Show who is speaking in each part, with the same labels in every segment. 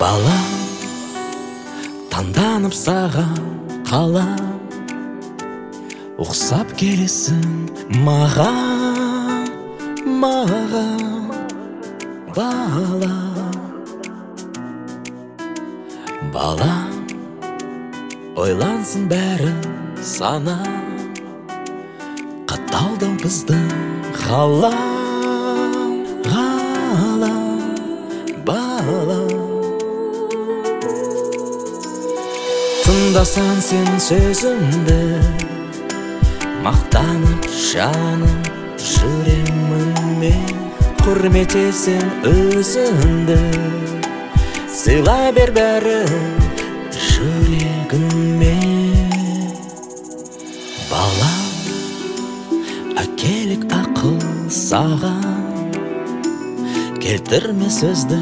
Speaker 1: Бала, таңданып саған қала, ұқсап келесің маған, бала. Бала, ойлансын бәрі сана, қаталдау біздің ғала, бала. Тыңдасан сен сөзімді, мақтанып жаным жүремін мен. Құрметесің өзіңді, сыйлай бер бәрін жүрегіңмен. Бала, әкелік ақыл саған, келтірме сөзді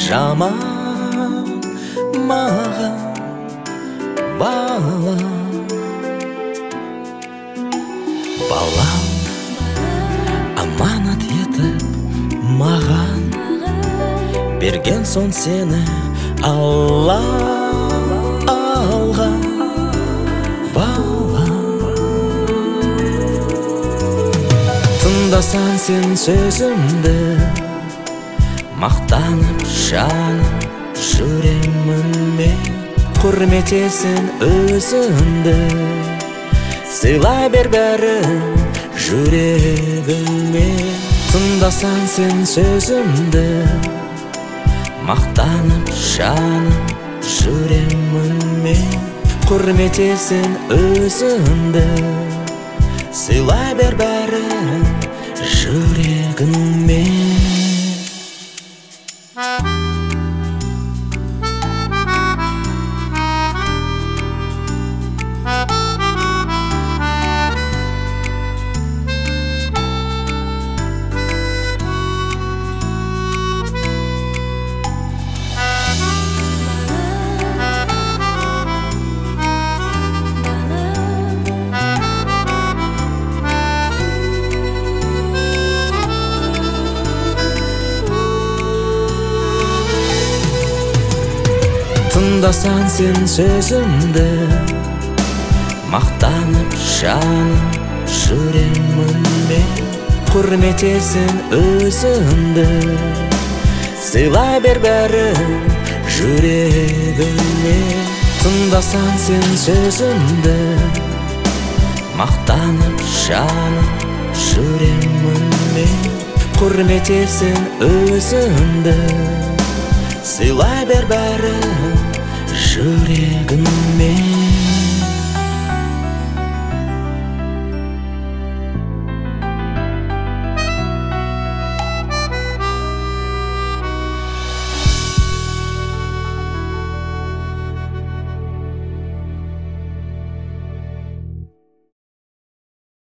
Speaker 1: жаман маған, бала. Бала, аманат етіп маған берген соң сені алға, бала. Тыңдасан сен сөзімді, мақтанып жаным жүремін мен. Құрметесің өзіңді, сыйлай бер бәрін жүрегіңмен. Тыңдасан сен сөзімді, мақтанып жаным жүремін мен. Құрметесің өзіңді, сыйлай бер бәрін жүрегіңмен. Тыңдасан сен сөзімді, мақтанып жаным жүремін мен. Құрметесің өзіңді, сыйлай бер бәрін жүрегіңмен. Тыңдасан сен сөзімді, мақтанып жаным жүремін мен. Құрметесің өзіңді, сыйлай бер бәрін жүрегіңмен.